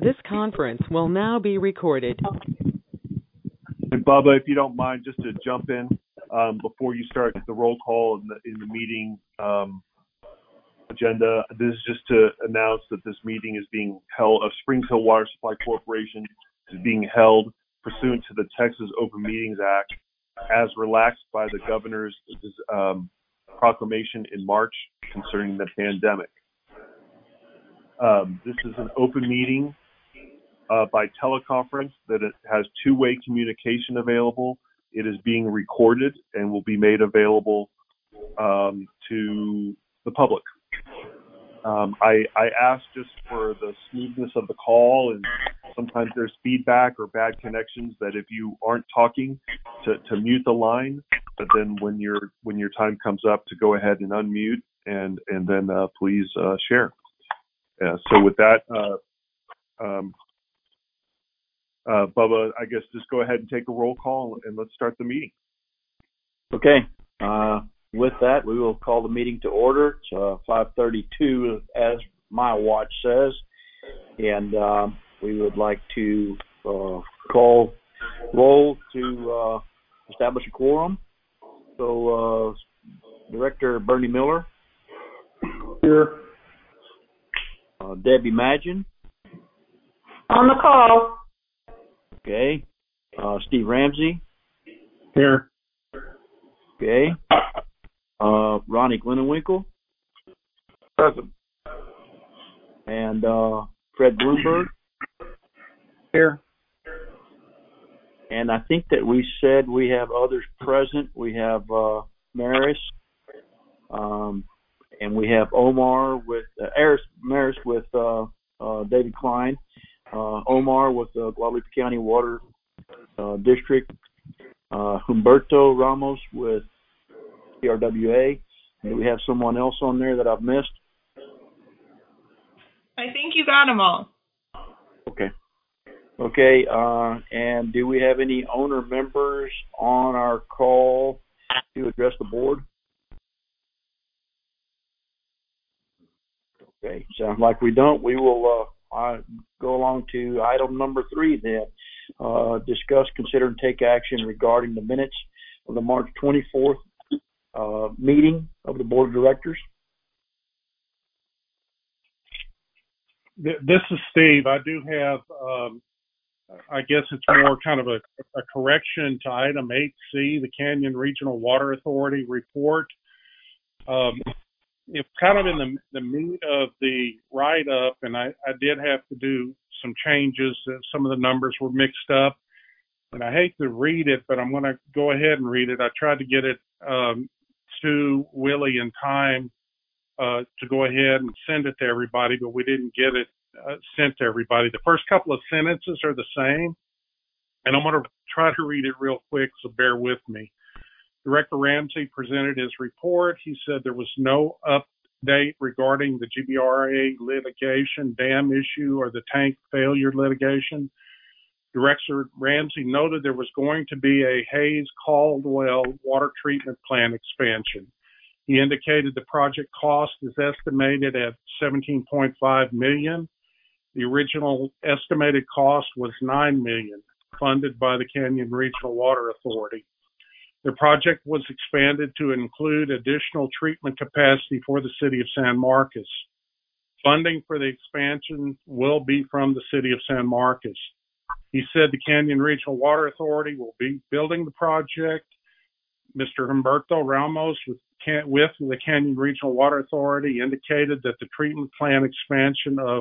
This conference will now be recorded. And Bubba, if you don't mind, just to jump in before you start the roll call in the meeting agenda, this is just to announce that this meeting is being held of Springs Hill Water Supply Corporation is being held pursuant to the Texas Open Meetings Act as relaxed by the governor's proclamation in March concerning the pandemic. This is an open meeting by teleconference that it has two-way communication available. It is being recorded and will be made available to the public. I asked just for the smoothness of the call, and sometimes there's feedback or bad connections, that if you aren't talking to mute the line, but then when your time comes up to go ahead and unmute and then please share. So with that, Bubba, I guess just go ahead and take a roll call and let's start the meeting. Okay. With that, we will call the meeting to order. It's 5:32, as my watch says, and we would like to call roll to establish a quorum. So, Director Bernie Miller. Here. Debbie Madgen. On the call. Okay. Steve Ramsey. Here. Okay. Ronnie Glenenwinkle. Present. And Fred Bloomberg. Here. And I think that we said we have others present. We have Maris, and we have Omar with Maris with David Klein, Omar with the Guadalupe County Water District, Humberto Ramos with CRWA. Do we have someone else on there that I've missed? I think you got them all. Okay, and do we have any owner members on our call to address the board? Okay, sounds like we don't. We will go along to item number 3 then. Discuss, consider, and take action regarding the minutes of the March 24th meeting of the Board of Directors. This is Steve. I do have, I guess it's more kind of a correction to item 8C, the Canyon Regional Water Authority report. It's kind of in the meat of the write-up, and I did have to do some changes. Some of the numbers were mixed up, and I hate to read it, but I'm going to go ahead and read it. I tried to get it to Willie in time to go ahead and send it to everybody, but we didn't get it sent to everybody. The first couple of sentences are the same, and I'm going to try to read it real quick, so bear with me. Director Ramsey presented his report. He said there was no update regarding the GBRA litigation, dam issue, or the tank failure litigation. Director Ramsey noted there was going to be a Hayes-Caldwell water treatment plant expansion. He indicated the project cost is estimated at $17.5 million. The original estimated cost was $9 million, funded by the Canyon Regional Water Authority. The project was expanded to include additional treatment capacity for the city of San Marcos. Funding for the expansion will be from the city of San Marcos. He said the Canyon Regional Water Authority will be building the project. Mr. Humberto Ramos with the Canyon Regional Water Authority indicated that the treatment plant expansion of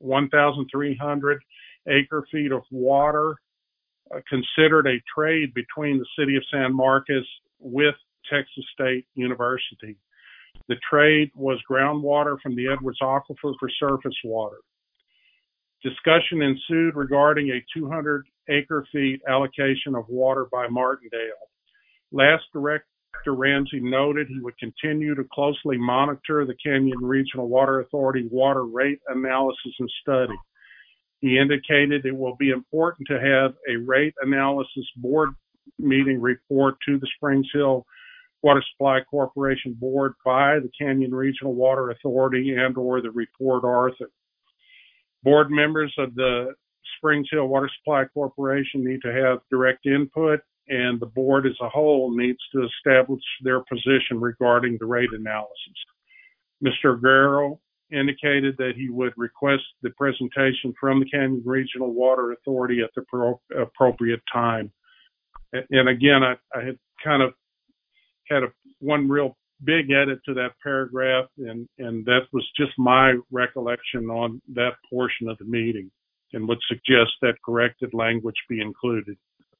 1,300 acre-feet of water considered a trade between the city of San Marcos with Texas State University. The trade was groundwater from the Edwards Aquifer for surface water. Discussion ensued regarding a 200 acre-feet allocation of water by Martindale. Last Director Ramsey noted he would continue to closely monitor the Canyon Regional Water Authority water rate analysis and study. He indicated it will be important to have a rate analysis board meeting report to the Springs Hill Water Supply Corporation board by the Canyon Regional Water Authority and or the report author. Board members of the Springs Hill Water Supply Corporation need to have direct input, and the board as a whole needs to establish their position regarding the rate analysis. Mr. Guerrero indicated that he would request the presentation from the Canyon Regional Water Authority at the appropriate time. And again, I had kind of had one real big edit to that paragraph, and that was just my recollection on that portion of the meeting, and would suggest that corrected language be included.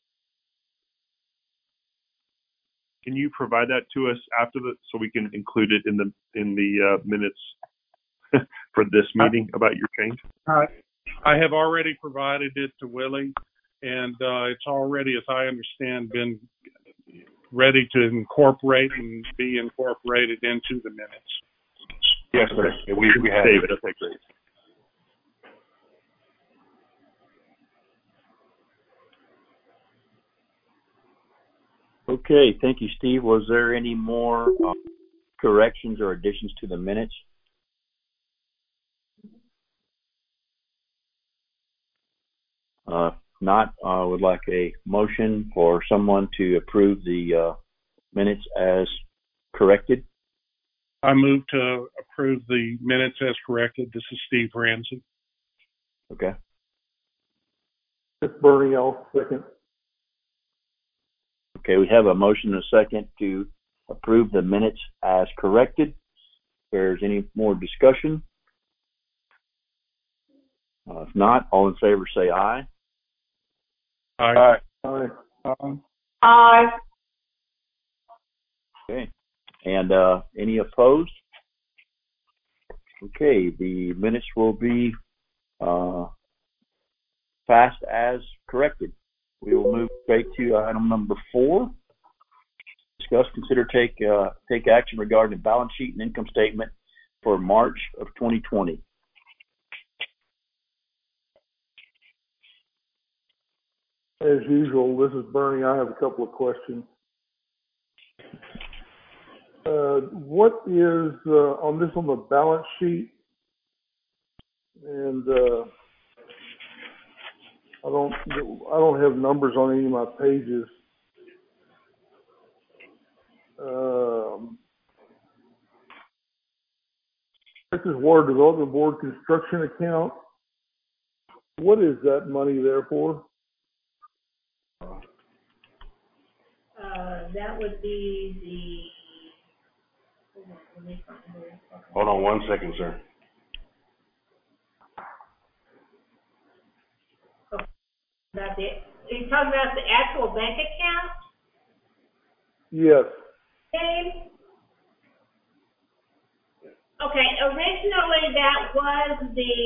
Can you provide that to us after so we can include it in the minutes for this meeting about your change? I have already provided it to Willie, and it's already, as I understand, been ready to incorporate and be incorporated into the minutes. Yes, sir. We have David, okay, great. Okay, thank you, Steve. Was there any more corrections or additions to the minutes? Not, I would like a motion for someone to approve the minutes as corrected. I move to approve the minutes as corrected. This is Steve Ramsey. Okay. It's Bernie, I'll second. Okay, we have a motion and a second to approve the minutes as corrected. If there's any more discussion? If not, all in favor say aye. Aye. Aye. Aye. Okay. And any opposed? Okay, the minutes will be passed as corrected. We will move straight to item number 4. Discuss, consider, take action regarding the balance sheet and income statement for March of 2020. As usual, this is Bernie. I have a couple of questions. What is on the balance sheet? And I don't have numbers on any of my pages. This is Water Development Board construction account. What is that money there for? That would be the. Hold on 1 second, sir. That's it. Are you talking about the actual bank account? Yes. Dave? Okay, originally that was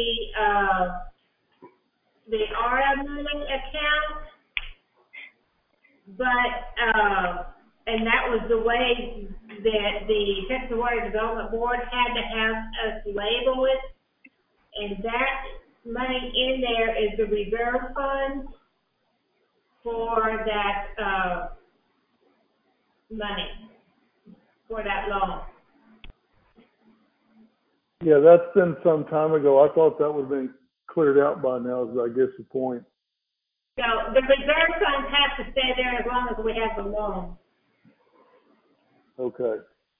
the RM money account, but and that was the way that the Texas Water Development Board had to have us label it, and that money in there is the reserve fund for that money, for that loan. Yeah, that's been some time ago. I thought that would have been cleared out by now, is I guess the point. So the reserve funds have to stay there as long as we have the loan. Okay.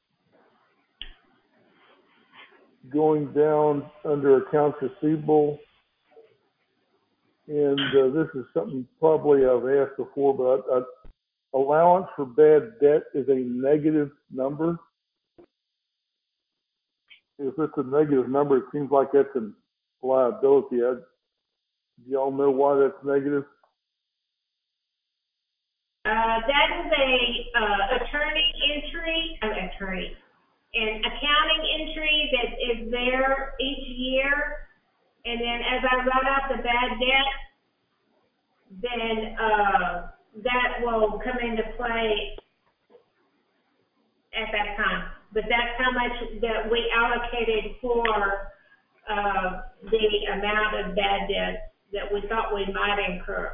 Going down under accounts receivable, and this is something probably I've asked before, but allowance for bad debt is a negative number. If it's a negative number, it seems like that's a liability. Do y'all know why that's negative? That is an accounting entry that is there each year, and then as I write out the bad debt, then that will come into play at that time. But that's how much that we allocated for the amount of bad debt that we thought we might incur.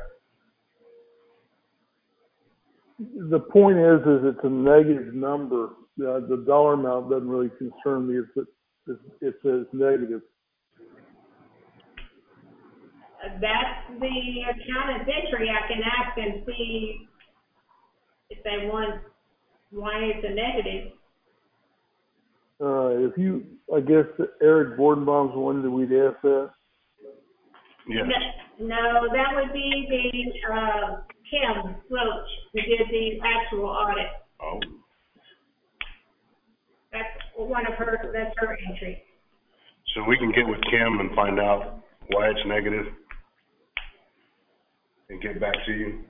The point is it's a negative number. The dollar amount doesn't really concern me if it says negative. that's the accountant's entry. I can ask and see if they want why it's a negative. I guess Eric Bordenbaum's the one that we'd ask that. Yes. No, that would be the Kim Roach who did the actual audit. Oh. That's her entry. So we can get with Kim and find out why it's negative and get back to you.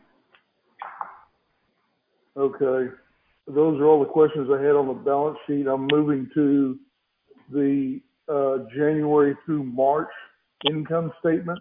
Okay. Those are all the questions I had on the balance sheet. I'm moving to the January through March income statement.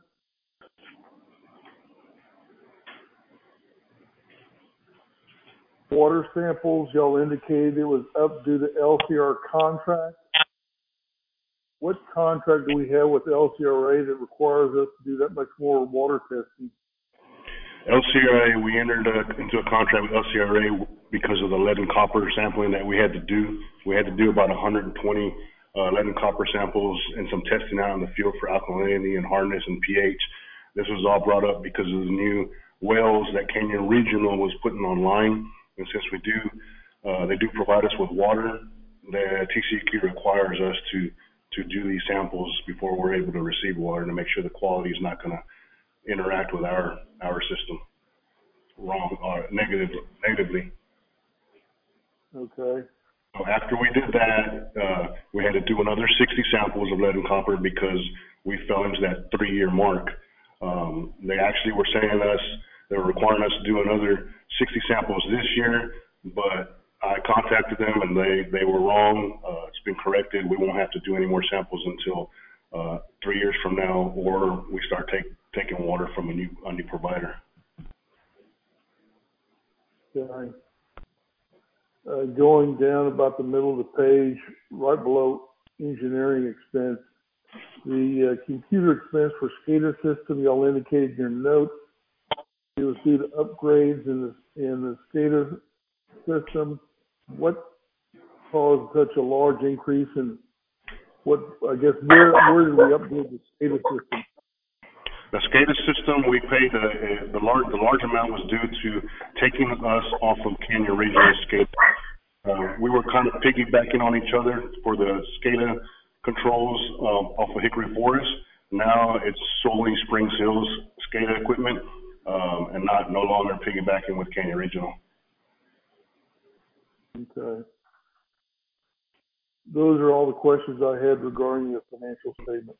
Water samples, y'all indicated it was up due to LCR contract. What contract do we have with LCRA that requires us to do that much more water testing? LCRA, we entered into a contract with LCRA because of the lead and copper sampling that we had to do. We had to do about 120 lead and copper samples and some testing out in the field for alkalinity and hardness and pH. This was all brought up because of the new wells that Canyon Regional was putting online. And since they do provide us with water, the TCEQ requires us to do these samples before we're able to receive water to make sure the quality is not going to interact with our system wrong or negatively. Okay. So after we did that, we had to do another 60 samples of lead and copper because we fell into that 3-year mark. They actually were they were requiring us to do another 60 samples this year, but I contacted them and they were wrong. It's been corrected. We won't have to do any more samples until 3 years from now, or we start taking water from a new provider. Okay. Going down about the middle of the page, right below engineering expense, the computer expense for SCADA system, y'all indicated in your notes, it was due to upgrades in the SCADA system. What caused such a large increase, and where did we upgrade the SCADA system? The SCADA system, we paid the large amount was due to taking us off of Canyon Regional SCADA. We were kind of piggybacking on each other for the SCADA controls off of Hickory Forest. Now it's solely Springs Hills SCADA equipment and no longer piggybacking with Canyon Regional. Okay. Those are all the questions I had regarding the financial statement.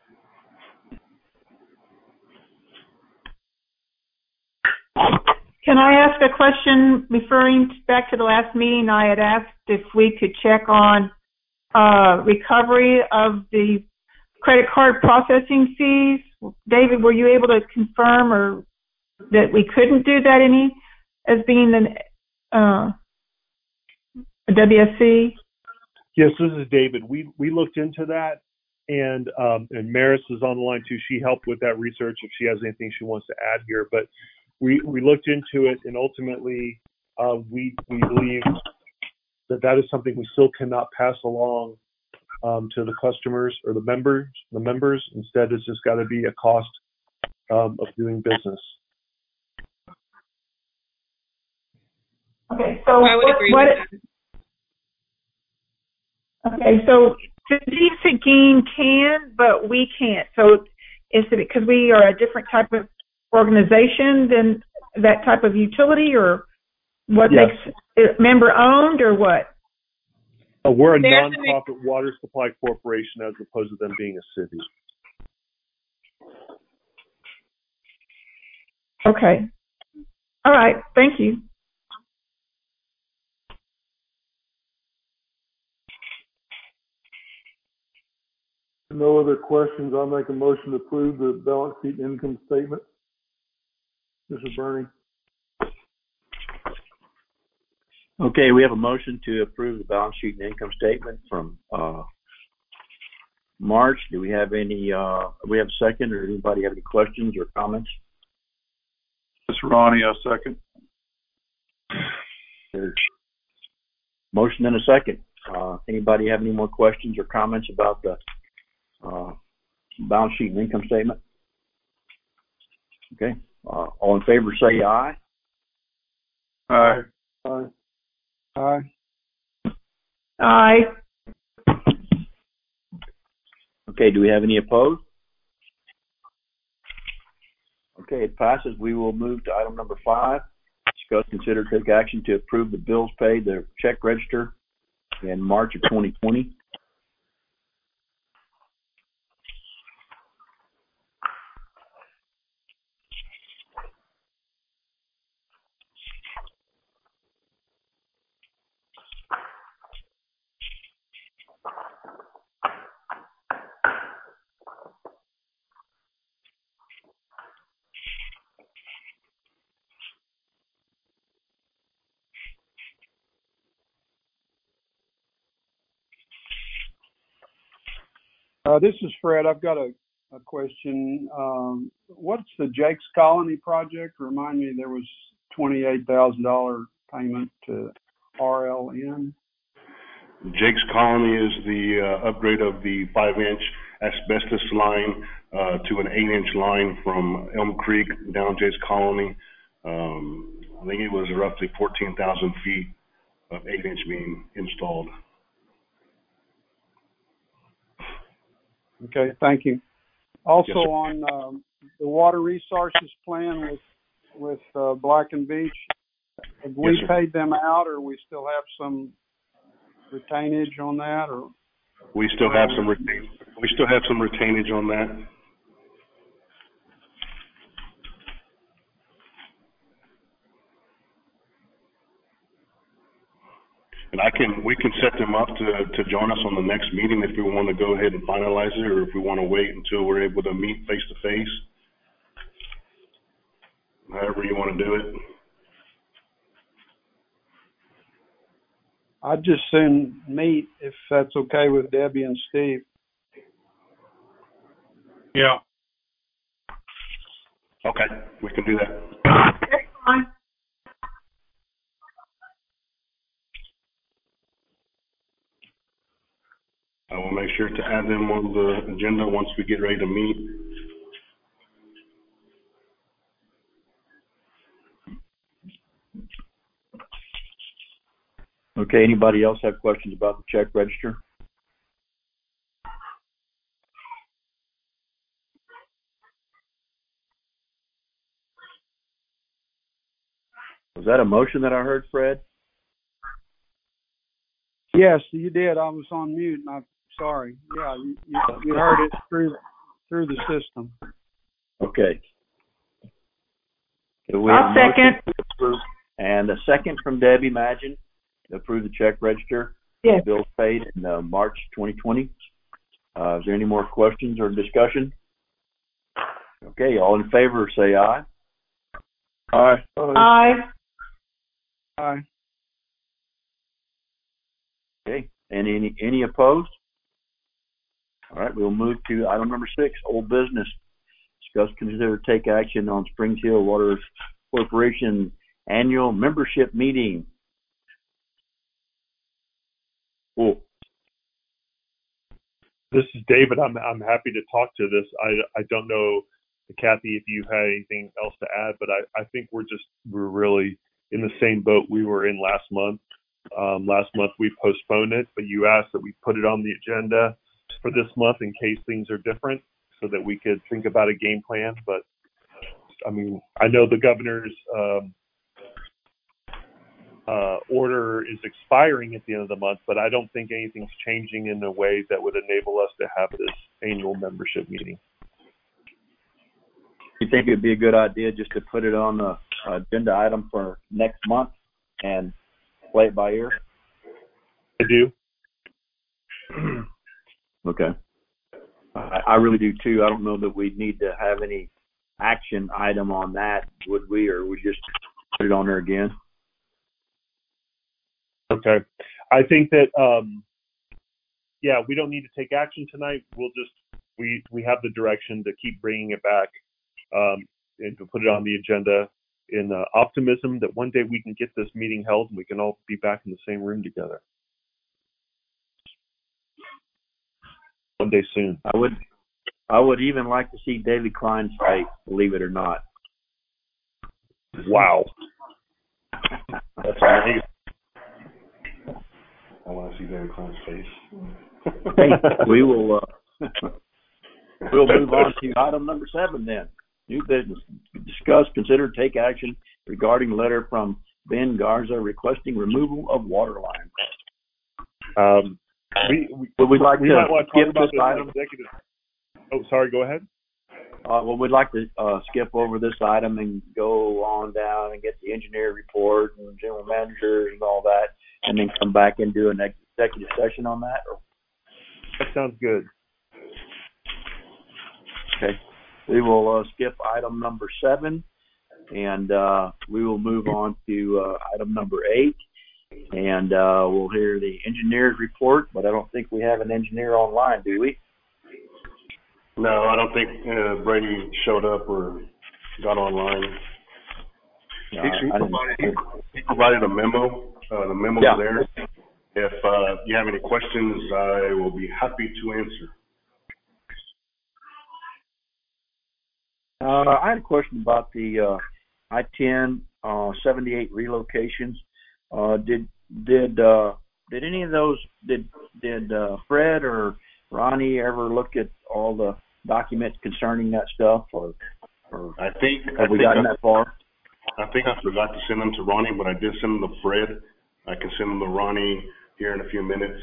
Can I ask a question referring back to the last meeting? I had asked if we could check on recovery of the credit card processing fees. David, were you able to confirm or that we couldn't do that as being a WSC? Yes, this is David. We looked into that, and Maris is on the line too. She helped with that research if she has anything she wants to add here. But we looked into it, and ultimately we believe that is something we still cannot pass along to the customers or the members. Instead, it's just got to be a cost of doing business. Okay, so I would agree with that. Okay, so Seguin can, but we can't. So is it because we are a different type of organization than that type of utility, or what makes it member owned, or what? We're a nonprofit water supply corporation as opposed to them being a city. Okay. All right. Thank you. No other questions. I'll make a motion to approve the balance sheet and income statement. Mr. Bernie. Okay, we have a motion to approve the balance sheet and income statement from March. Do we have any? We have a second, or anybody have any questions or comments? This is Ronnie. I'll second. There's motion and a second. Anybody have any more questions or comments about the balance sheet and income statement? Okay. All in favor, say aye. Aye. Aye. Aye. Aye. Okay, do we have any opposed? Okay, it passes. We will move to item number 5. Discuss, consider, take action to approve the bills paid, the check register in March of 2020. This is Fred. I've got a question. What's the Jake's Colony project? Remind me, there was $28,000 payment to RLN. Jake's Colony is the upgrade of the 5-inch asbestos line to an 8-inch line from Elm Creek down Jake's Colony. I think it was roughly 14,000 feet of 8-inch being installed. Okay, thank you. Also, Yes, sir. on the water resources plan with Black and Beach, have we Yes, sir. paid them out, or we still have some retainage on that, or? We still have some retainage on that. And we can set them up to join us on the next meeting if we want to go ahead and finalize it, or if we want to wait until we're able to meet face to face. However you want to do it. I'd just soon meet if that's okay with Debbie and Steve. Yeah. Okay, we can do that. That's fine. I will make sure to add them on the agenda once we get ready to meet. Okay, anybody else have questions about the check register? Was that a motion that I heard, Fred? Yes, you did. I was on mute, and I'm sorry. Yeah, you heard it through the system. Okay. So we I'll have a motion second. to approve, and a second from Debbie Magin to approve the check register. Yes. Bills paid in March 2020. Is there any more questions or discussion? Okay, all in favor say aye. Aye. Aye. Aye. Okay, and any opposed? All right, we'll move to item number 6, old business. Discuss, consider, take action on Springs Hill Water Corporation annual membership meeting. Cool. This is David. I'm happy to talk to this. I don't know, Kathy, if you had anything else to add, but I think we're really in the same boat we were in last month. Last month we postponed it, but you asked that we put it on the agenda for this month in case things are different, so that we could think about a game plan. But I mean, I know the governor's order is expiring at the end of the month, but I don't think anything's changing in a way that would enable us to have this annual membership meeting. You think it'd be a good idea just to put it on the agenda item for next month and play it by ear? I do. Okay. I really do too. I don't know that we need to have any action item on that, would we, or we just put it on there again? Okay. I think that, we don't need to take action tonight. We'll just, we have the direction to keep bringing it back and to put it on the agenda in optimism that one day we can get this meeting held and we can all be back in the same room together. One day soon. I would even like to see David Klein's face, believe it or not. Wow. That's amazing. I want to see Barry Klein's face. Hey, we will we'll move on to item number 7 then. New business. Discuss, consider, take action regarding letter from Ben Garza requesting removal of water line. We'd like to might want to skip talk about this item. Executive. Oh, sorry. Go ahead. We'd like to skip over this item and go on down and get the engineer report and general managers and all that, and then come back and do an executive session on that. That sounds good. Okay. We will skip item number 7, and we will move on to item number 8, and we'll hear the engineer's report, but I don't think we have an engineer online, do we? No, I don't think Brady showed up or got online. He provided a memo. The memo's there. If you have any questions, I will be happy to answer. I had a question about the I-10 78 relocations. Did any of those did Fred or Ronnie ever look at all the documents concerning that stuff, or have we gotten that far? I think I forgot to send them to Ronnie, but I did send them to Fred. I can send them to Ronnie here in a few minutes.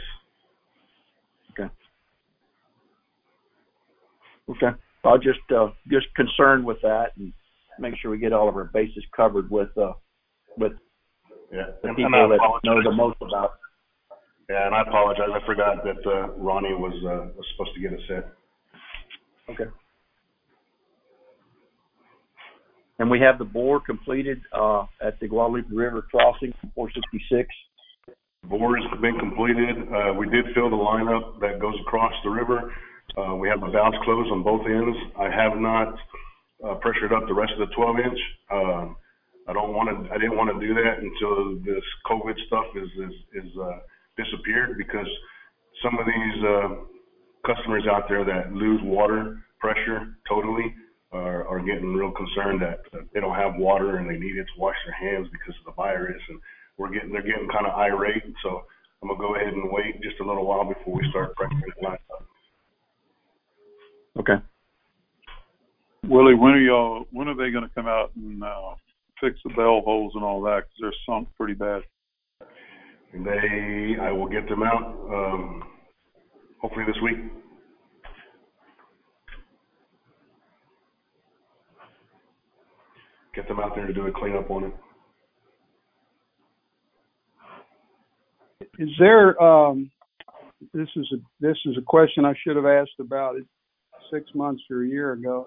Okay. I'll just concerned with that and make sure we get all of our bases covered with the people that know the most about it. Yeah, and I apologize. I forgot that Ronnie was supposed to get a set. Okay. And we have the bore completed at the Guadalupe River crossing, 466. The bore has been completed. We did fill the lineup that goes across the river. We have the valves closed on both ends. I have not pressured up the rest of the 12-inch. I didn't want to do that until this COVID stuff is disappeared, because some of these customers out there that lose water pressure totally are getting real concerned that they don't have water and they need it to wash their hands because of the virus, and they're getting kind of irate. So I'm gonna go ahead and wait just a little while before we start pressuring the line up. Okay. Willie, when are they going to come out and fix the valve holes and all that? Because they're sunk pretty bad. I will get them out hopefully this week. Get them out there to do a cleanup on it. Is there? This is a question I should have asked about it 6 months or a year ago.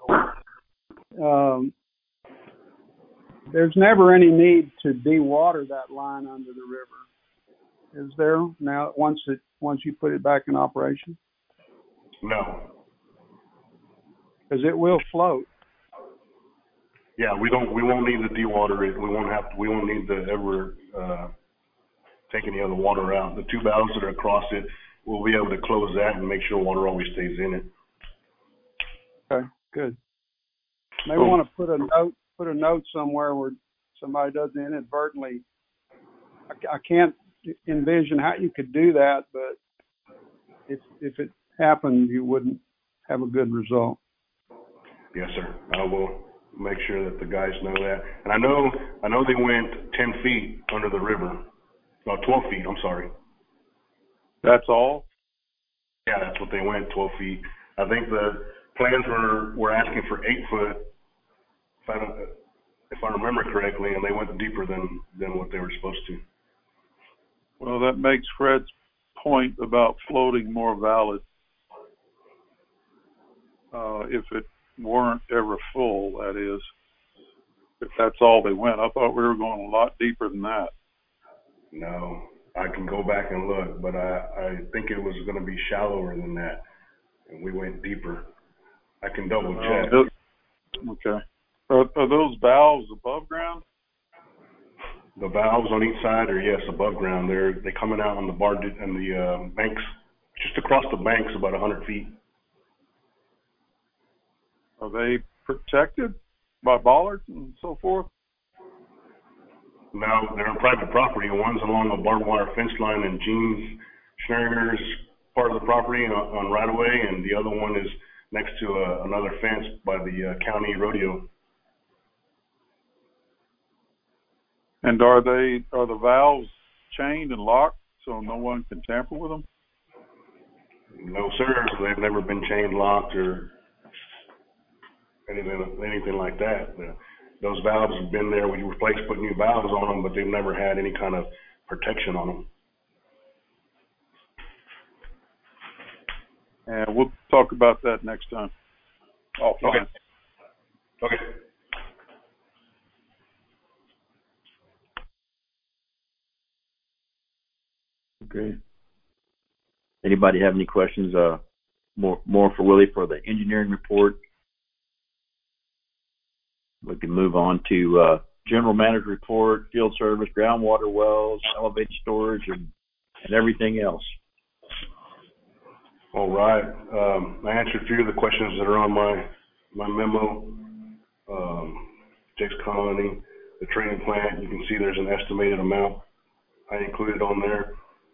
There's never any need to dewater that line under the river, is there? Now, once you put it back in operation? No. Because it will float. Yeah, we won't need to dewater it. We won't need to ever take any other water out. The 2 valves that are across it, we'll be able to close that and make sure water always stays in it. Okay, good. Maybe want to put a note somewhere where somebody doesn't inadvertently. I can't envision how you could do that, but if it happened, you wouldn't have a good result. Yes, sir. I will make sure that the guys know that. And I know they went 10 feet under the river. No, 12 feet. I'm sorry. That's all? Yeah, that's what they went, 12 feet. I think the plans were asking for 8 foot, if I remember correctly, and they went deeper than what they were supposed to. Well, that makes Fred's point about floating more valid. If it weren't ever full, that is. If that's all they went. I thought we were going a lot deeper than that. No, I can go back and look, but I think it was going to be shallower than that, and we went deeper. I can double check. Okay. Are those valves above ground? The valves on each side are, yes, above ground. They're coming out on the bar and the banks, just across the banks, about 100 feet. Are they protected by bollards and so forth? No, they're on private property. One's along a barbed wire fence line in Gene Schneider's part of the property on right of way, and the other one is next to another fence by the county rodeo. And are the valves chained and locked so no one can tamper with them? No, sir. They've never been chained, locked, or anything like that. Those valves have been there. We replaced, put new valves on them, but they've never had any kind of protection on them. And we'll talk about that next time. Offline. Okay. Okay. Anybody have any questions? More for Willie for the engineering report. We can move on to general manager report, field service, groundwater wells, elevated storage, and everything else. All right. I answered a few of the questions that are on my memo. Jake's Colony, the training plant. You can see there's an estimated amount I included on there.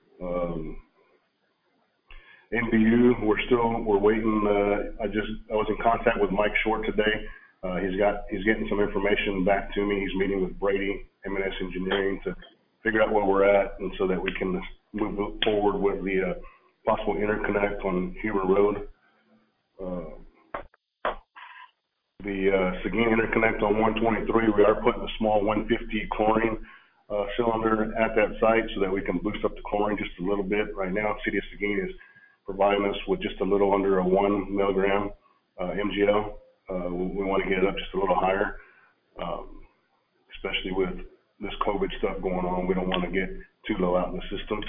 NBU, we're waiting. I was in contact with Mike Short today. He's getting some information back to me. He's meeting with Brady, M&S Engineering, to figure out where we're at, and so that we can move forward with the possible interconnect on Huber Road. The Seguin interconnect on 123, we are putting a small 150 chlorine cylinder at that site so that we can boost up the chlorine just a little bit. Right now, City of Seguin is providing us with just a little under a 1 milligram MGL. We want to get it up just a little higher, especially with this COVID stuff going on. We don't want to get too low out in the system.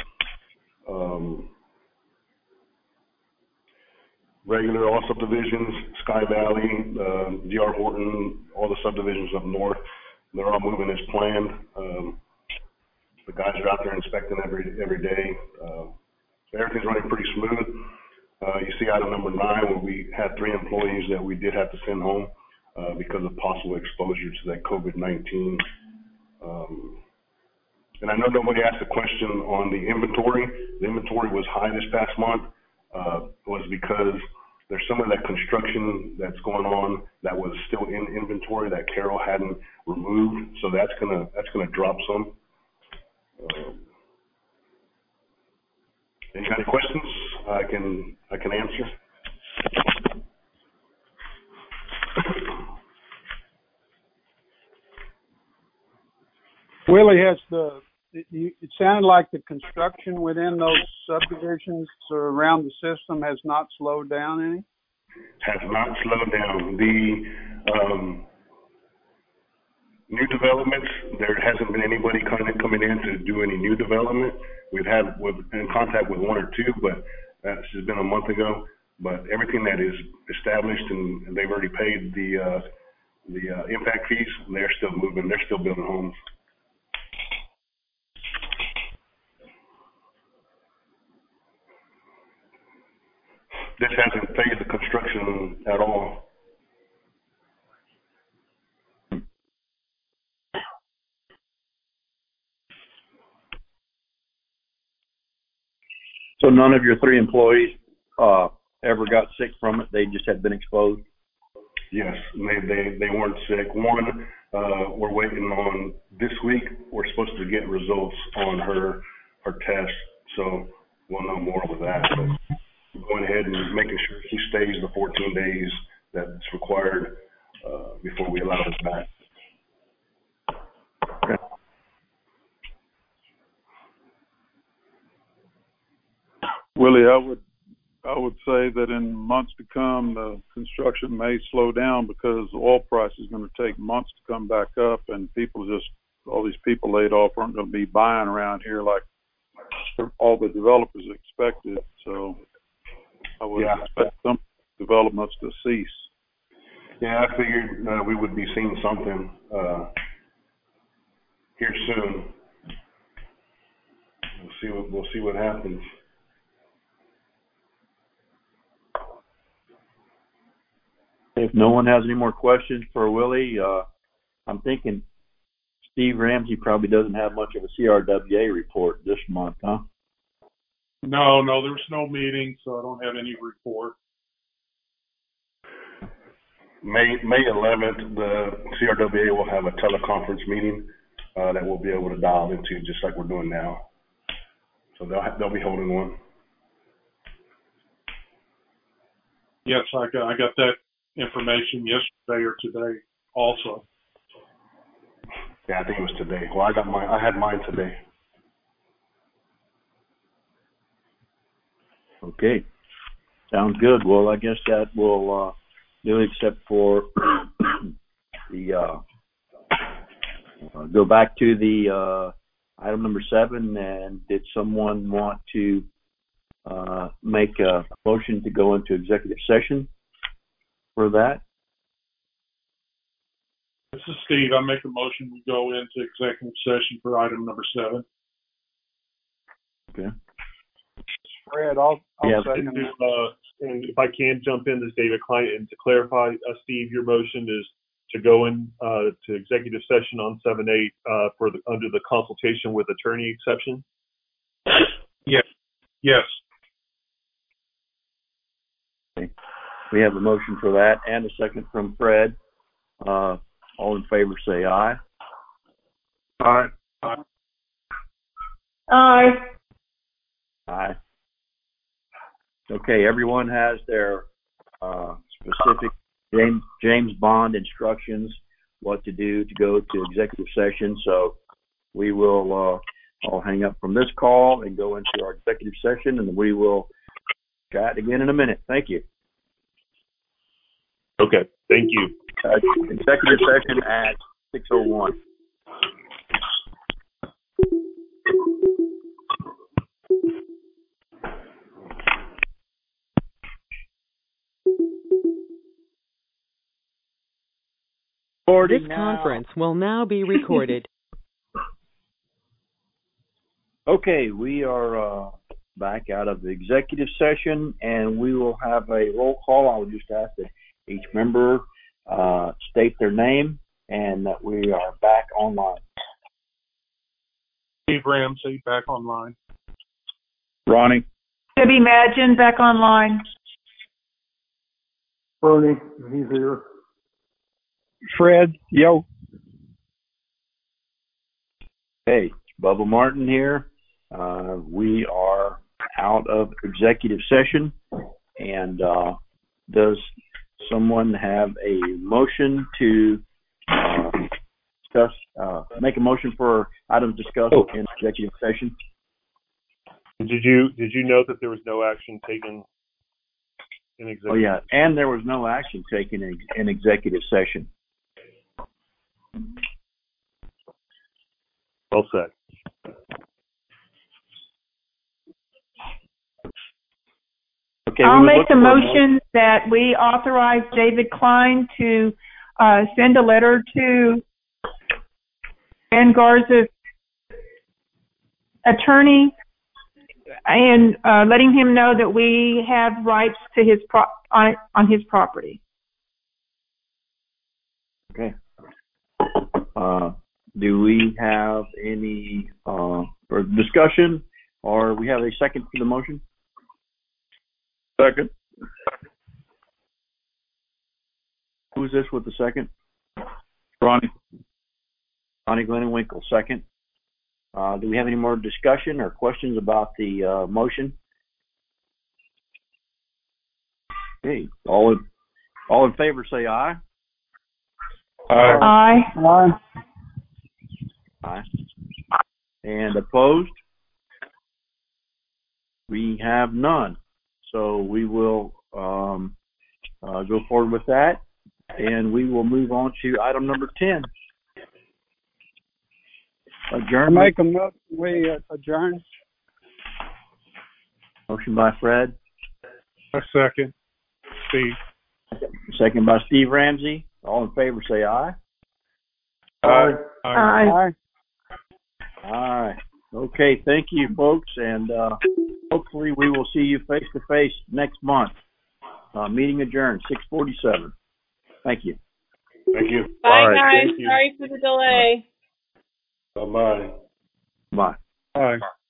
Regular all subdivisions, Sky Valley, D.R. Horton, all the subdivisions up north, they're all moving as planned. The guys are out there inspecting every day. Everything's running pretty smooth. You see item number 9 where we had 3 employees that we did have to send home because of possible exposure to that COVID-19. And I know nobody asked a question on the inventory. The inventory was high this past month. Was because there's some of that construction that's going on that was still in inventory that Carol hadn't removed. So that's gonna drop some. Any kind of questions I can answer? Willie, it sounded like the construction within those subdivisions around the system has not slowed down any? Has not slowed down. The new developments, there hasn't been anybody coming in to do any new development. We're in contact with 1 or 2, but this has been a month ago. But everything that is established and they've already paid the impact fees, they're still moving. They're still building homes. This hasn't phased the construction at all. So none of your 3 employees ever got sick from it? They just had been exposed? Yes, they weren't sick. One, we're waiting on this week. We're supposed to get results on her test, so we'll know more with that. But going ahead and making sure she stays the 14 days that's required before we allow this back. Okay. Willie, I would say that in months to come, the construction may slow down because the oil price is going to take months to come back up, and all these people laid off aren't going to be buying around here like all the developers expected. So I would expect some developments to cease. Yeah, I figured we would be seeing something here soon. We'll see what happens. If no one has any more questions for Willie, I'm thinking Steve Ramsey probably doesn't have much of a CRWA report this month, huh? No, there was no meeting, so I don't have any report. May 11th, the CRWA will have a teleconference meeting that we'll be able to dial into, just like we're doing now. So they'll be holding one. Yes, I got that information yesterday or today also. Yeah, I think it was today. Well, I had mine today. Okay. Sounds good. Well, I guess that will do, except for the go back to the item number 7. And did someone want to make a motion to go into executive session for that? This is Steve. I make a motion we go into executive session for item number 7. Okay. Fred, I'll Yeah, second that. And if I can jump in, this is David Klein, and to clarify, Steve, your motion is to go in to executive session on 7-8 under the consultation with attorney exception? Yes. Okay. We have a motion for that and a second from Fred. All in favor say aye. Aye. Aye. Aye. Okay, everyone has their specific James Bond instructions what to do to go to executive session. So we will all hang up from this call and go into our executive session, and we will chat again in a minute. Thank you. Okay, thank you. Executive session at 6:01. This conference will now be recorded. Okay, we are back out of the executive session, and we will have a roll call. I would just ask that each member state their name and that we are back online. Steve Ramsey, back online. Ronnie. Debbie Madgen, back online. Bernie, he's here. Fred, yo. Hey, Bubba Martin here. We are out of executive session, and does someone have a motion to make a motion for items discussed in executive session? Did you note that there was no action taken in executive? Oh yeah, and there was no action taken in executive session. Well said. Okay, I'll make the motion that we authorize David Klein to send a letter to Ben Garza's attorney and letting him know that we have rights to his on his property. Okay. Do we have any further discussion, or we have a second for the motion? Second. Who's this with the second? Ronnie. Ronnie Glenwinkle, second. Do we have any more discussion or questions about the motion? Okay. All in favor say aye. Aye. Aye. Aye. And opposed? We have none. So we will go forward with that, and we will move on to item number 10. Adjourn. Make a motion. We adjourn. Motion by Fred. A second. Steve. Second by Steve Ramsey. All in favor say aye. Aye. Aye. Aye. Okay, thank you, folks, and hopefully we will see you face to face next month. Meeting adjourned, 6:47. Thank you. Thank you. Bye, All right, guys. thank you. Sorry for the delay. Bye-bye. Bye. Bye.